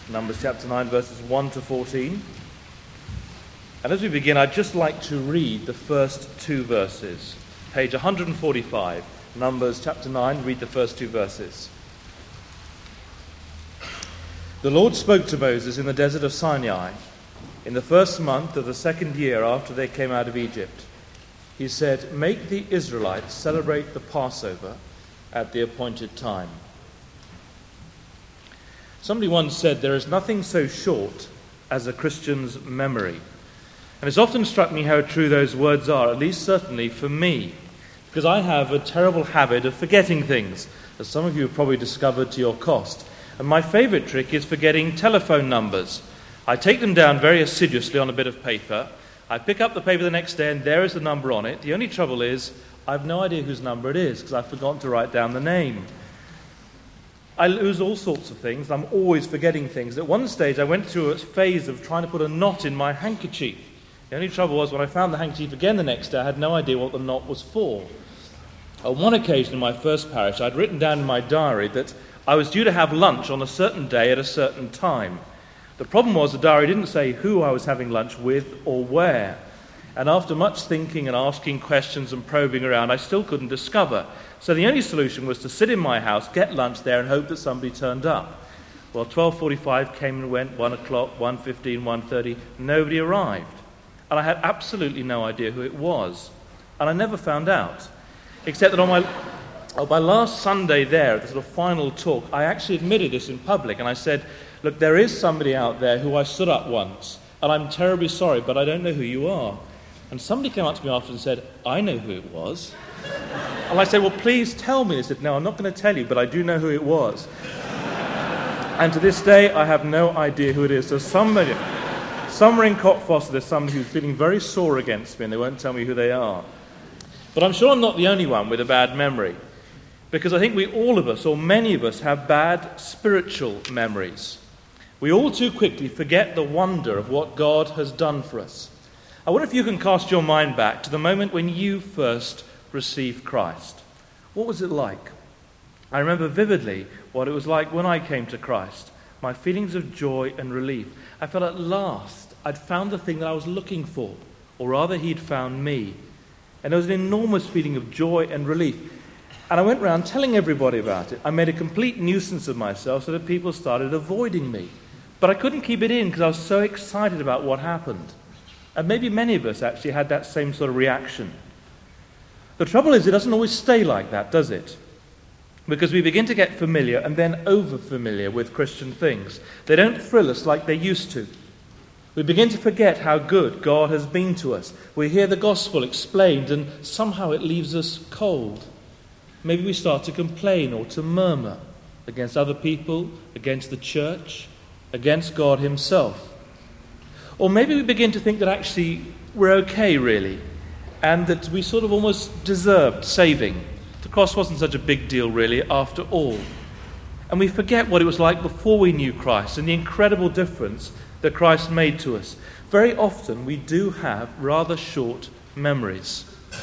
Numbers chapter 9, verses 1 to 14. And as we begin, I'd just like to read the first two verses. Page 145, Numbers chapter 9, read the first two verses. The Lord spoke to Moses in the desert of Sinai in the first month of the second year after they came out of Egypt. He said, "Make the Israelites celebrate the Passover at the appointed time." Somebody once said, there is nothing so short as a Christian's memory. And it's often struck me how true those words are, at least certainly for me, because I have a terrible habit of forgetting things, as some of you have probably discovered to your cost. And my favourite trick is forgetting telephone numbers. I take them down very assiduously on a bit of paper. I pick up the paper the next day and there is the number on it. The only trouble is I have no idea whose number it is because I've forgotten to write down the name. I lose all sorts of things. I'm always forgetting things. At one stage I went through a phase of trying to put a knot in my handkerchief. The only trouble was when I found the handkerchief again the next day I had no idea what the knot was for. On one occasion in my first parish I'd written down in my diary that I was due to have lunch on a certain day at a certain time. The problem was the diary didn't say who I was having lunch with or where. And after much thinking and asking questions and probing around, I still couldn't discover. So the only solution was to sit in my house, get lunch there, and hope that somebody turned up. Well, 12:45 came and went, 1 o'clock, 1:15, 1:30, nobody arrived. And I had absolutely no idea who it was. And I never found out. Except that on my last Sunday there, at the sort of final talk, I actually admitted this in public. And I said, look, there is somebody out there who I stood up once, and I'm terribly sorry, but I don't know who you are. And somebody came up to me after and said, I know who it was. And I said, well, please tell me. They said, no, I'm not going to tell you, but I do know who it was. And to this day, I have no idea who it is. So somewhere in Cockfosters, there's somebody who's feeling very sore against me, and they won't tell me who they are. But I'm sure I'm not the only one with a bad memory, because I think all of us, or many of us, have bad spiritual memories. We all too quickly forget the wonder of what God has done for us. I wonder if you can cast your mind back to the moment when you first received Christ. What was it like? I remember vividly what it was like when I came to Christ. My feelings of joy and relief. I felt at last I'd found the thing that I was looking for, or rather He'd found me. And there was an enormous feeling of joy and relief. And I went around telling everybody about it. I made a complete nuisance of myself so that people started avoiding me. But I couldn't keep it in because I was so excited about what happened. And maybe many of us actually had that same sort of reaction. The trouble is, it doesn't always stay like that, does it? Because we begin to get familiar and then over-familiar with Christian things. They don't thrill us like they used to. We begin to forget how good God has been to us. We hear the gospel explained and somehow it leaves us cold. Maybe we start to complain or to murmur against other people, against the church, against God Himself. Or maybe we begin to think that actually we're okay, really, and that we sort of almost deserved saving. The cross wasn't such a big deal, really, after all. And we forget what it was like before we knew Christ and the incredible difference that Christ made to us. Very often we do have rather short memories.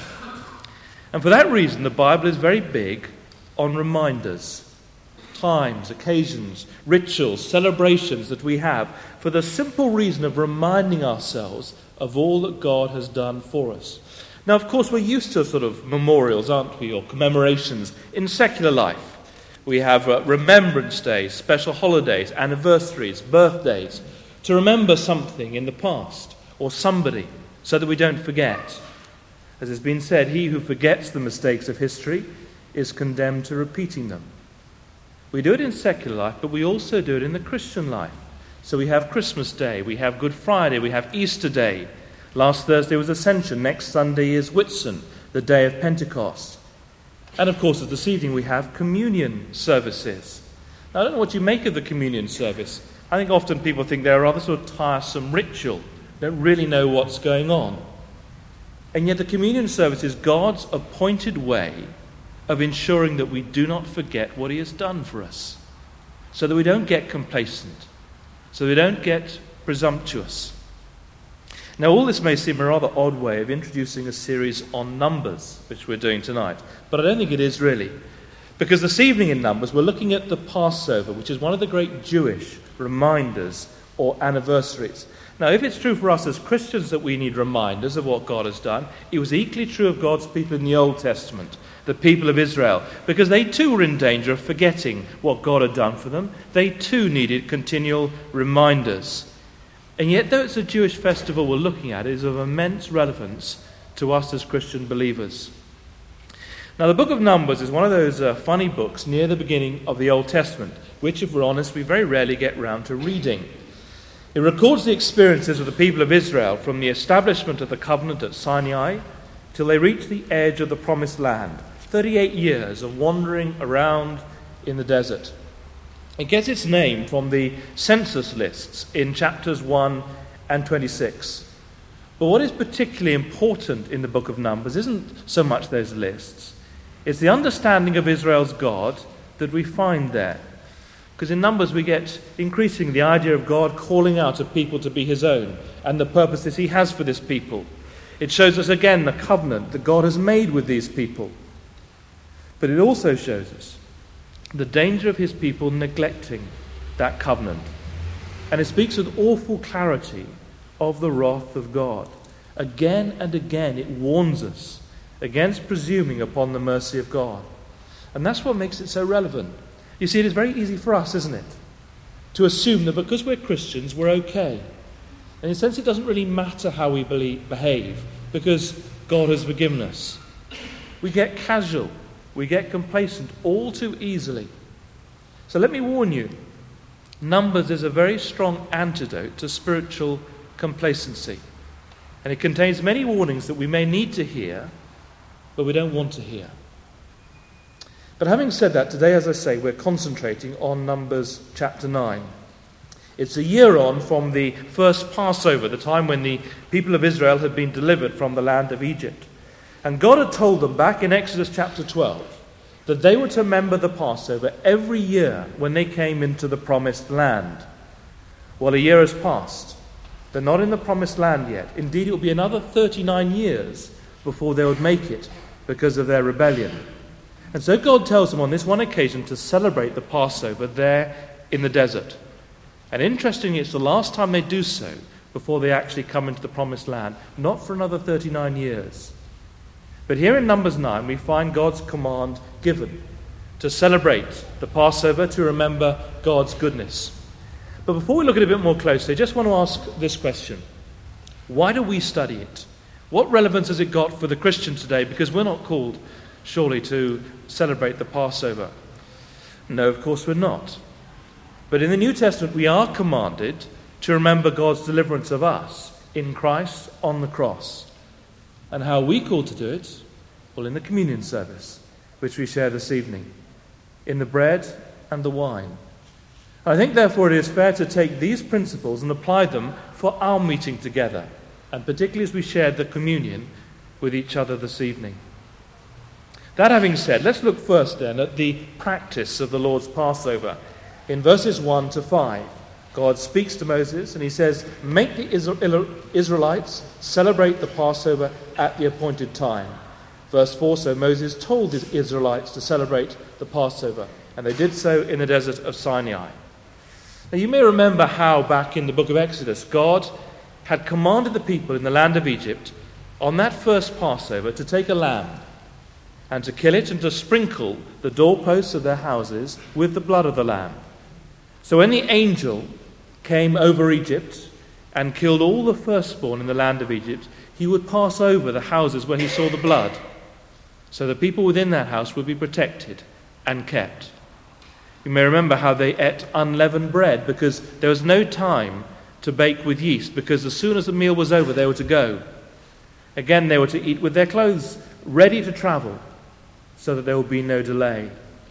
And for that reason, the Bible is very big on reminders. Times, occasions, rituals, celebrations that we have for the simple reason of reminding ourselves of all that God has done for us. Now, of course, we're used to sort of memorials, aren't we, or commemorations in secular life. We have remembrance days, special holidays, anniversaries, birthdays, to remember something in the past or somebody so that we don't forget. As has been said, he who forgets the mistakes of history is condemned to repeating them. We do it in secular life, but we also do it in the Christian life. So we have Christmas Day, we have Good Friday, we have Easter Day. Last Thursday was Ascension, next Sunday is Whitsun, the day of Pentecost. And of course, this evening we have communion services. Now, I don't know what you make of the communion service. I think often people think they're a rather sort of tiresome ritual, don't really know what's going on. And yet the communion service is God's appointed way of ensuring that we do not forget what He has done for us, so that we don't get complacent, so we don't get presumptuous. Now, all this may seem a rather odd way of introducing a series on Numbers, which we're doing tonight, but I don't think it is really. Because this evening in Numbers, we're looking at the Passover, which is one of the great Jewish reminders or anniversaries. Now, if it's true for us as Christians that we need reminders of what God has done, it was equally true of God's people in the Old Testament, the people of Israel, because they too were in danger of forgetting what God had done for them. They too needed continual reminders. And yet, though it's a Jewish festival we're looking at, it is of immense relevance to us as Christian believers. Now, the book of Numbers is one of those funny books near the beginning of the Old Testament, which, if we're honest, we very rarely get round to reading. It records the experiences of the people of Israel from the establishment of the covenant at Sinai till they reach the edge of the promised land. 38 years of wandering around in the desert. It gets its name from the census lists in chapters 1 and 26. But what is particularly important in the book of Numbers isn't so much those lists. It's the understanding of Israel's God that we find there. Because in Numbers we get increasingly the idea of God calling out a people to be his own and the purposes he has for this people. It shows us again the covenant that God has made with these people. But it also shows us the danger of his people neglecting that covenant. And it speaks with awful clarity of the wrath of God. Again and again it warns us against presuming upon the mercy of God. And that's what makes it so relevant. You see, it is very easy for us, isn't it, to assume that because we're Christians, we're okay. And in a sense, it doesn't really matter how we behave, because God has forgiven us. We get casual, we get complacent all too easily. So let me warn you, Numbers is a very strong antidote to spiritual complacency. And it contains many warnings that we may need to hear, but we don't want to hear. But having said that, today, as I say, we're concentrating on Numbers chapter 9. It's a year on from the first Passover, the time when the people of Israel had been delivered from the land of Egypt. And God had told them back in Exodus chapter 12 that they were to remember the Passover every year when they came into the promised land. Well, a year has passed. They're not in the promised land yet. Indeed, it will be another 39 years before they would make it because of their rebellion. And so God tells them on this one occasion to celebrate the Passover there in the desert. And interestingly, it's the last time they do so before they actually come into the promised land, not for another 39 years. But here in Numbers 9, we find God's command given to celebrate the Passover, to remember God's goodness. But before we look at it a bit more closely, I just want to ask this question. Why do we study it? What relevance has it got for the Christian today? Because we're not called, surely, to celebrate the Passover. No, of course we're not. But in the New Testament we are commanded to remember God's deliverance of us in Christ on the cross. And how are we called to do it? Well, in the communion service, which we share this evening, in the bread and the wine. I think therefore it is fair to take these principles and apply them for our meeting together, and particularly as we shared the communion with each other this evening. That having said, let's look first then at the practice of the Lord's Passover. In verses 1 to 5, God speaks to Moses and he says, "Make the Israelites celebrate the Passover at the appointed time." Verse 4, so Moses told the Israelites to celebrate the Passover, and they did so in the desert of Sinai. Now you may remember how back in the book of Exodus, God had commanded the people in the land of Egypt on that first Passover to take a lamb and to kill it and to sprinkle the doorposts of their houses with the blood of the lamb. So when the angel came over Egypt and killed all the firstborn in the land of Egypt, he would pass over the houses where he saw the blood. So the people within that house would be protected and kept. You may remember how they ate unleavened bread because there was no time to bake with yeast, because as soon as the meal was over they were to go. Again, they were to eat with their clothes ready to travel, so that there will be no delay.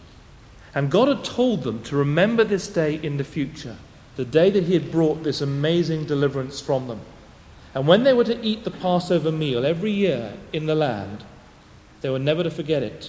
And God had told them to remember this day in the future, the day that he had brought this amazing deliverance from them. And when they were to eat the Passover meal every year in the land, they were never to forget it.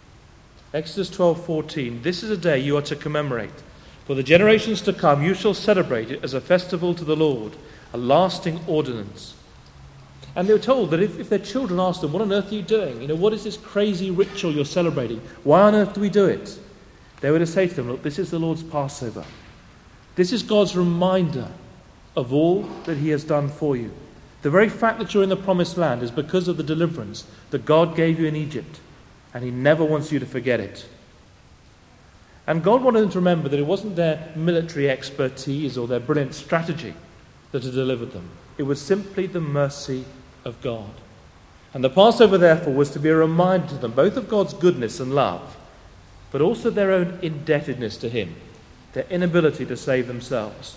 Exodus 12:14, "This is a day you are to commemorate. For the generations to come you shall celebrate it as a festival to the Lord, a lasting ordinance." And they were told that if their children asked them, "What on earth are you doing? What is this crazy ritual you're celebrating? Why on earth do we do it?" They were to say to them, "Look, this is the Lord's Passover. This is God's reminder of all that he has done for you. The very fact that you're in the promised land is because of the deliverance that God gave you in Egypt, and he never wants you to forget it. And God wanted them to remember that it wasn't their military expertise or their brilliant strategy that had delivered them. It was simply the mercy of God. And the Passover, therefore, was to be a reminder to them both of God's goodness and love, but also their own indebtedness to him, their inability to save themselves.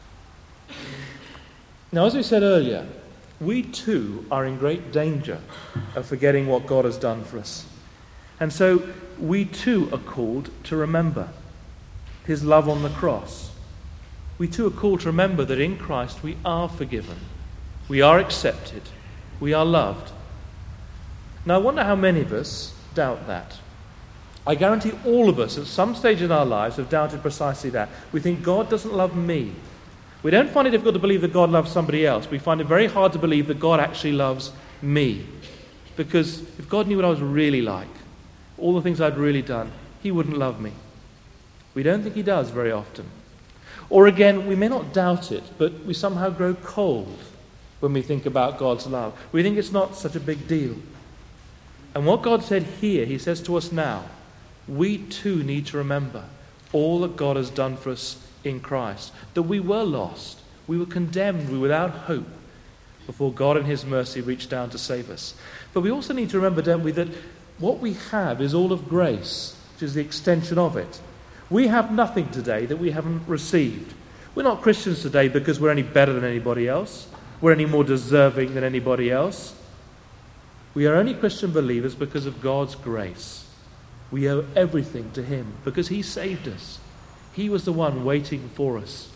Now, as we said earlier, we too are in great danger of forgetting what God has done for us. And so we too are called to remember his love on the cross. We too are called to remember that in Christ we are forgiven, we are accepted, we are loved. Now, I wonder how many of us doubt that. I guarantee all of us at some stage in our lives have doubted precisely that. We think God doesn't love me. We don't find it difficult to believe that God loves somebody else. We find it very hard to believe that God actually loves me. Because if God knew what I was really like, all the things I'd really done, he wouldn't love me. We don't think he does very often. Or again, we may not doubt it, but we somehow grow cold when we think about God's love. We think it's not such a big deal. And what God said here, he says to us now, we too need to remember all that God has done for us in Christ. That we were lost, we were condemned, we were without hope before God in his mercy reached down to save us. But we also need to remember, don't we, that what we have is all of grace, which is the extension of it. We have nothing today that we haven't received. We're not Christians today because we're any better than anybody else. We're any more deserving than anybody else. We are only Christian believers because of God's grace. We owe everything to him because he saved us. He was the one waiting for us.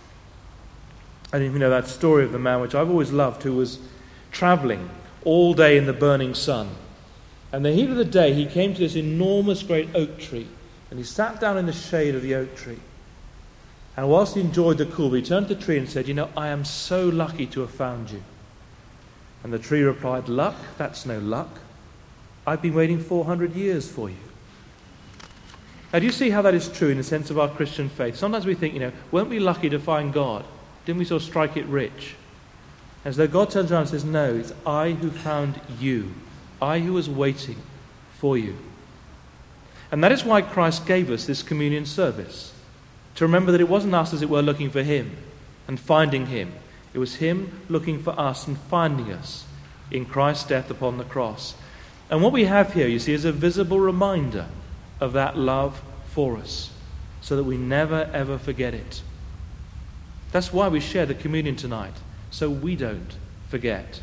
And you know that story of the man which I've always loved, who was travelling all day in the burning sun. And the heat of the day, he came to this enormous great oak tree, and he sat down in the shade of the oak tree. And whilst he enjoyed the cool, he turned to the tree and said, I am so lucky to have found you. And the tree replied, luck? That's no luck. I've been waiting 400 years for you. Now, do you see how that is true in the sense of our Christian faith? Sometimes we think, weren't we lucky to find God? Didn't we sort of strike it rich? As though God turns around and says, no, it's I who found you. I who was waiting for you. And that is why Christ gave us this communion service. To remember that it wasn't us, as it were, looking for him and finding him. It was him looking for us and finding us in Christ's death upon the cross. And what we have here, you see, is a visible reminder of that love for us, so that we never ever forget it. That's why we share the communion tonight, so we don't forget.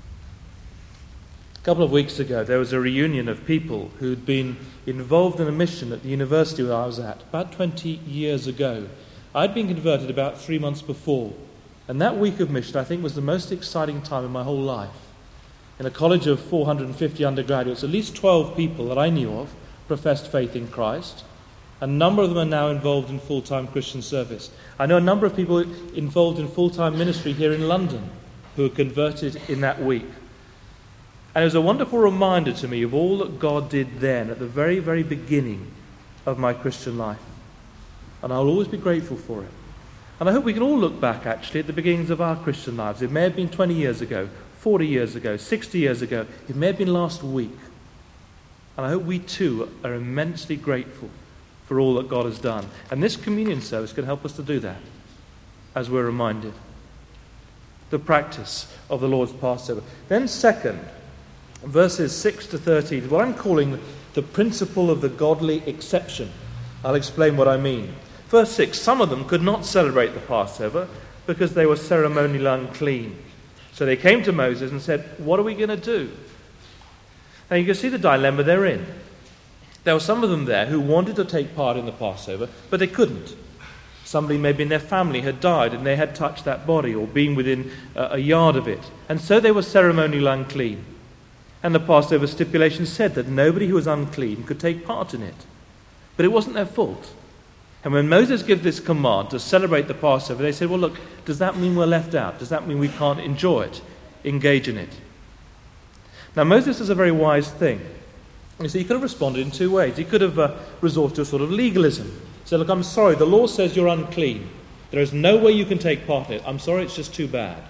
A couple of weeks ago, there was a reunion of people who'd been involved in a mission at the university where I was at, about 20 years ago. I'd been converted about 3 months before, and that week of mission, I think, was the most exciting time in my whole life. In a college of 450 undergraduates, at least 12 people that I knew of professed faith in Christ. A number of them are now involved in full-time Christian service. I know a number of people involved in full-time ministry here in London who were converted in that week. And it was a wonderful reminder to me of all that God did then at the very, very beginning of my Christian life. And I'll always be grateful for it. And I hope we can all look back, actually, at the beginnings of our Christian lives. It may have been 20 years ago, 40 years ago, 60 years ago. It may have been last week. And I hope we too are immensely grateful for all that God has done. And this communion service can help us to do that, as we're reminded. The practice of the Lord's Passover. Then second, verses 6 to 13, what I'm calling the principle of the godly exception. I'll explain what I mean. Verse 6, some of them could not celebrate the Passover because they were ceremonially unclean. So they came to Moses and said, what are we going to do? Now you can see the dilemma they're in. There were some of them there who wanted to take part in the Passover, but they couldn't. Somebody maybe in their family had died and they had touched that body or been within a yard of it. And so they were ceremonially unclean. And the Passover stipulation said that nobody who was unclean could take part in it. But it wasn't their fault. And when Moses gave this command to celebrate the Passover, they said, well, look, does that mean we're left out? Does that mean we can't enjoy it, engage in it? Now, Moses is a very wise thing. You see, he could have responded in two ways. He could have resorted to a sort of legalism. He said, look, I'm sorry, the law says you're unclean. There is no way you can take part in it. I'm sorry, it's just too bad.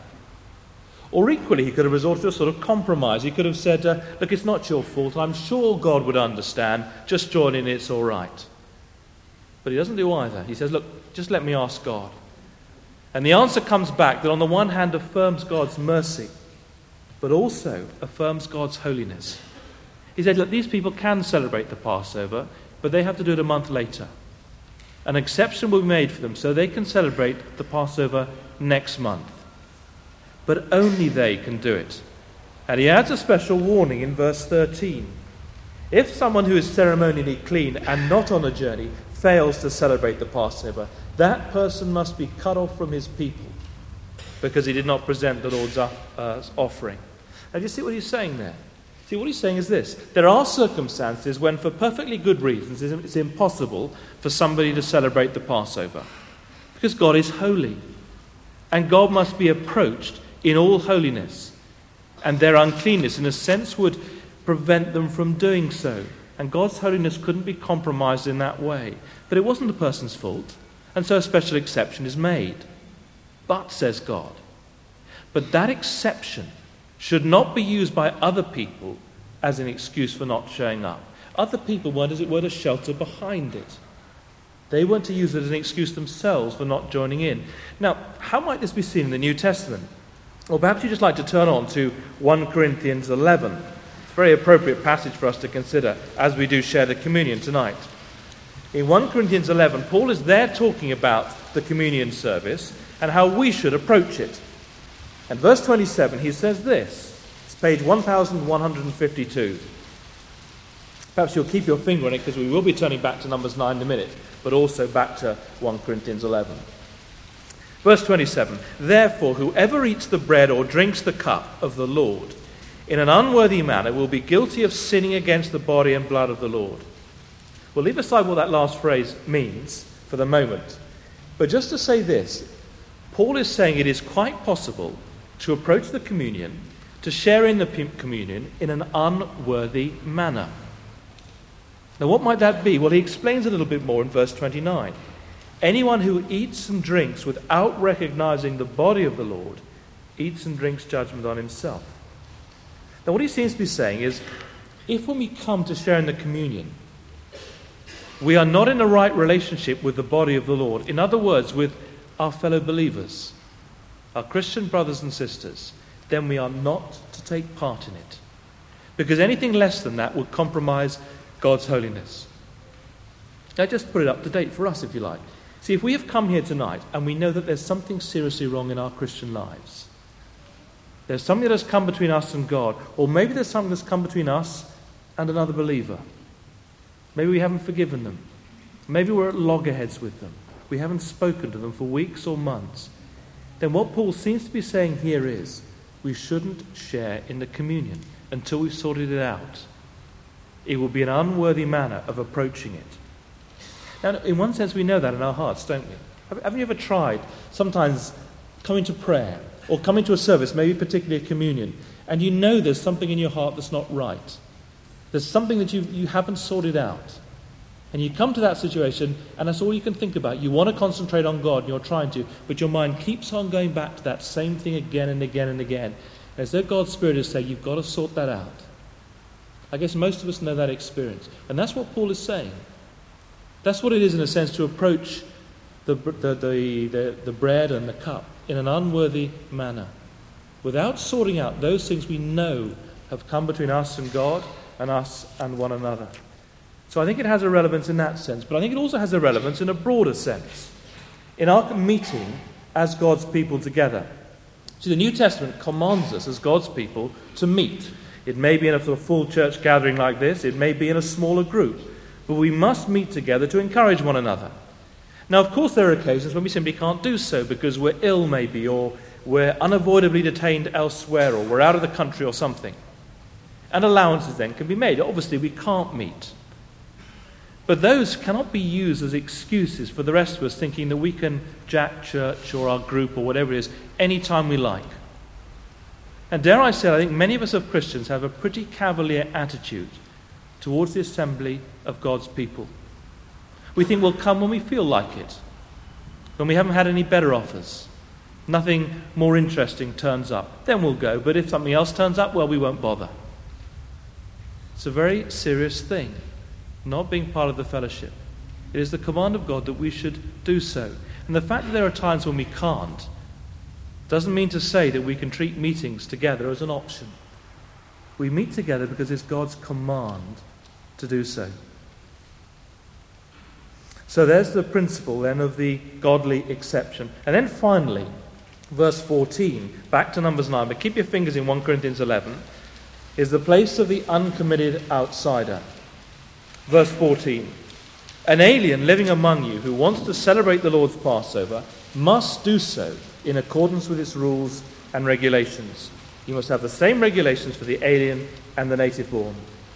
Or equally, he could have resorted to a sort of compromise. He could have said, look, it's not your fault. I'm sure God would understand. Just join in, it's all right. But he doesn't do either. He says, look, just let me ask God. And the answer comes back that on the one hand affirms God's mercy, but also affirms God's holiness. He said, look, these people can celebrate the Passover, but they have to do it a month later. An exception will be made for them so they can celebrate the Passover next month. But only they can do it. And he adds a special warning in verse 13. If someone who is ceremonially clean and not on a journey fails to celebrate the Passover, that person must be cut off from his people because he did not present the Lord's offering. Now, do you see what he's saying there? See, what he's saying is this. There are circumstances when, for perfectly good reasons, it's impossible for somebody to celebrate the Passover. Because God is holy. And God must be approached in all holiness. And their uncleanness, in a sense, would prevent them from doing so. And God's holiness couldn't be compromised in that way. But it wasn't the person's fault. And so a special exception is made. But, says God, but that exception should not be used by other people as an excuse for not showing up. Other people weren't, as it were, to shelter behind it. They weren't to use it as an excuse themselves for not joining in. Now, how might this be seen in the New Testament? Or perhaps you'd just like to turn on to 1 Corinthians 11. It's a very appropriate passage for us to consider as we do share the communion tonight. In 1 Corinthians 11, Paul is there talking about the communion service and how we should approach it. And verse 27, he says this. It's page 1152. Perhaps you'll keep your finger on it because we will be turning back to Numbers 9 in a minute, but also back to 1 Corinthians 11. Verse 27, therefore, whoever eats the bread or drinks the cup of the Lord in an unworthy manner will be guilty of sinning against the body and blood of the Lord. We'll leave aside what that last phrase means for the moment. But just to say this, Paul is saying it is quite possible to approach the communion, to share in the communion in an unworthy manner. Now, what might that be? Well, he explains a little bit more in verse 29. Anyone who eats and drinks without recognizing the body of the Lord eats and drinks judgment on himself. Now, what he seems to be saying is, if when we come to share in the communion, we are not in a right relationship with the body of the Lord, in other words, with our fellow believers, our Christian brothers and sisters, then we are not to take part in it. Because anything less than that would compromise God's holiness. Now, just put it up to date for us, if you like. See, if we have come here tonight and we know that there's something seriously wrong in our Christian lives, there's something that has come between us and God, or maybe there's something that's come between us and another believer. Maybe we haven't forgiven them. Maybe we're at loggerheads with them. We haven't spoken to them for weeks or months. Then what Paul seems to be saying here is we shouldn't share in the communion until we've sorted it out. It will be an unworthy manner of approaching it. Now, in one sense, we know that in our hearts, don't we? Haven't you ever tried sometimes coming to prayer or coming to a service, maybe particularly a communion, and you know there's something in your heart that's not right? There's something that you haven't sorted out. And you come to that situation, and that's all you can think about. You want to concentrate on God, and you're trying to, but your mind keeps on going back to that same thing again and again and again. As though God's Spirit is saying, you've got to sort that out. I guess most of us know that experience. And that's what Paul is saying. That's what it is, in a sense, to approach the bread and the cup in an unworthy manner, without sorting out those things we know have come between us and God and us and one another. So I think it has a relevance in that sense, but I think it also has a relevance in a broader sense, in our meeting as God's people together. See, the New Testament commands us as God's people to meet. It may be in a full church gathering like this, it may be in a smaller group, but we must meet together to encourage one another. Now, of course, there are occasions when we simply can't do so because we're ill maybe, or we're unavoidably detained elsewhere, or we're out of the country or something. And allowances then can be made. Obviously, we can't meet. But those cannot be used as excuses for the rest of us thinking that we can jack church or our group or whatever it is anytime we like. And dare I say, I think many of us as Christians have a pretty cavalier attitude towards the assembly of God's people. We think we'll come when we feel like it. when we haven't had any better offers, nothing more interesting turns up, then we'll go. But if something else turns up, well, we won't bother. It's a very serious thing, not being part of the fellowship. It is the command of God that we should do so. And the fact that there are times when we can't doesn't mean to say that we can treat meetings together as an option. We meet together because it's God's command to do so. So there's the principle then of the godly exception. And then finally, verse 14, back to Numbers 9, but keep your fingers in 1 Corinthians 11, is the place of the uncommitted outsider. Verse 14, an alien living among you who wants to celebrate the Lord's Passover must do so in accordance with its rules and regulations. You must have the same regulations for the alien and the native born.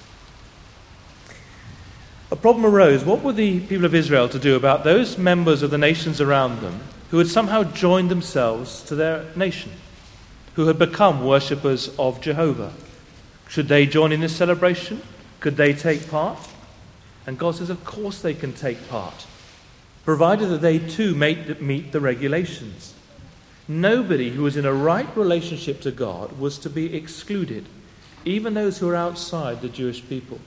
A problem arose. What were the people of Israel to do about those members of the nations around them who had somehow joined themselves to their nation, who had become worshippers of Jehovah? Should they join in this celebration? Could they take part? And God says, of course they can take part, provided that they too meet the regulations. Nobody who was in a right relationship to God was to be excluded, even those who are outside the Jewish people.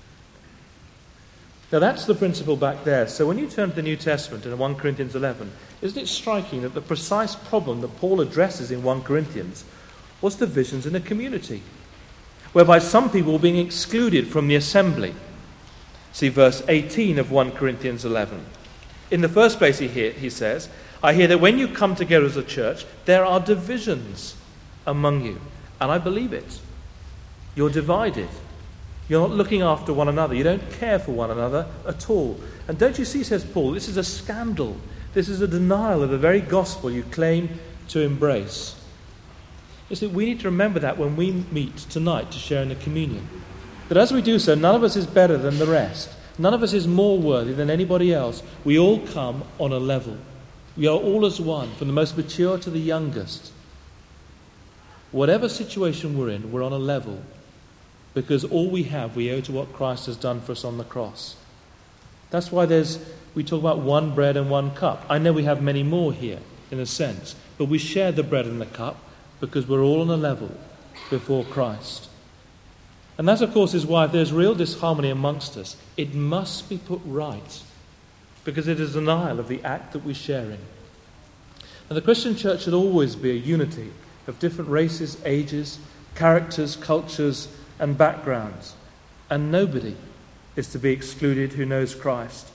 Now that's the principle back there. So when you turn to the New Testament in 1 Corinthians 11, isn't it striking that the precise problem that Paul addresses in 1 Corinthians was divisions in the community, whereby some people were being excluded from the assembly? See verse 18 of 1 Corinthians 11. In the first place he says, I hear that when you come together as a church, there are divisions among you. And I believe it. You're divided. You're not looking after one another. You don't care for one another at all. And don't you see, says Paul, this is a scandal. This is a denial of the very gospel you claim to embrace. You see, we need to remember that when we meet tonight to share in the communion. That as we do so, none of us is better than the rest. None of us is more worthy than anybody else. We all come on a level. We are all as one, from the most mature to the youngest. Whatever situation we're in, we're on a level, because all we have we owe to what Christ has done for us on the cross. That's why we talk about one bread and one cup. I know we have many more here, in a sense, but we share the bread and the cup because we're all on a level before Christ. And that, of course, is why if there's real disharmony amongst us, it must be put right, because it is a denial of the act that we share in. And the Christian church should always be a unity of different races, ages, characters, cultures, and backgrounds. And nobody is to be excluded who knows Christ.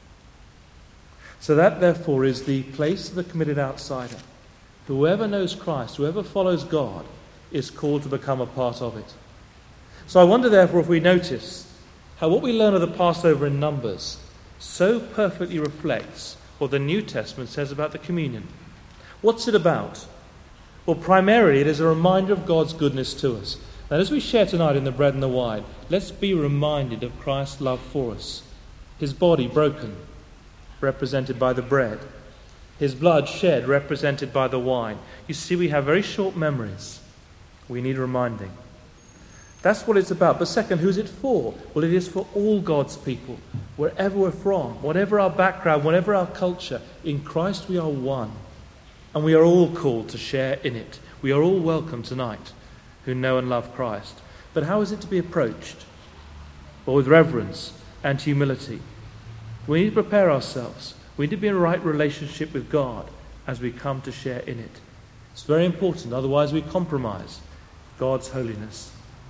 So that, therefore, is the place of the committed outsider. Whoever knows Christ, whoever follows God, is called to become a part of it. So I wonder, therefore, if we notice how what we learn of the Passover in Numbers so perfectly reflects what the New Testament says about the communion. What's it about? Well, primarily it is a reminder of God's goodness to us. And as we share tonight in the bread and the wine, let's be reminded of Christ's love for us. His body broken, represented by the bread. His blood shed, represented by the wine. You see, we have very short memories. We need reminding. That's what it's about. But second, who's it for? Well, it is for all God's people, wherever we're from, whatever our background, whatever our culture. In Christ we are one. And we are all called to share in it. We are all welcome tonight who know and love Christ. But how is it to be approached? Well, with reverence and humility. We need to prepare ourselves. We need to be in a right relationship with God as we come to share in it. It's very important, otherwise we compromise God's holiness.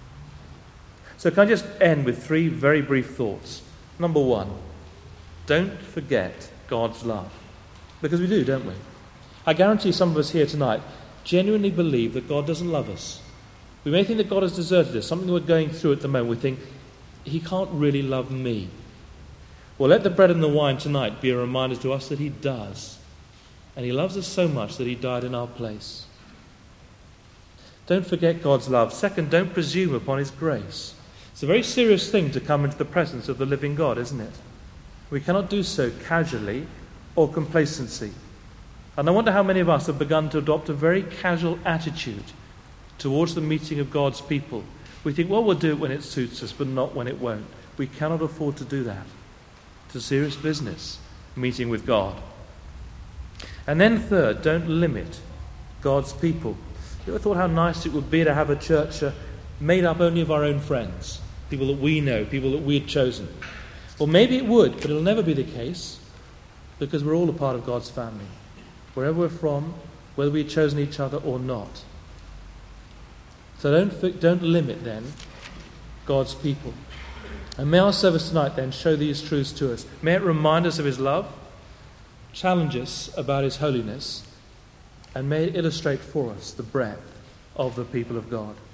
So can I just end with 3 very brief thoughts? Number 1, don't forget God's love. Because we do, don't we? I guarantee some of us here tonight genuinely believe that God doesn't love us. We may think that God has deserted us, something we're going through at the moment. We think, he can't really love me. Well, let the bread and the wine tonight be a reminder to us that he does. And he loves us so much that he died in our place. Don't forget God's love. Second, don't presume upon his grace. It's a very serious thing to come into the presence of the living God, isn't it? We cannot do so casually or complacency. And I wonder how many of us have begun to adopt a very casual attitude towards the meeting of God's people. We think, well, we'll do it when it suits us, but not when it won't. We cannot afford to do that. It's a serious business, meeting with God. And then third, don't limit God's people. You ever thought how nice it would be to have a church made up only of our own friends, people that we know, people that we had chosen? Well, maybe it would, but it'll never be the case, because we're all a part of God's family, wherever we're from, whether we've chosen each other or not. So don't limit then God's people. And may our service tonight then show these truths to us. May it remind us of his love, challenge us about his holiness, and may it illustrate for us the breadth of the people of God.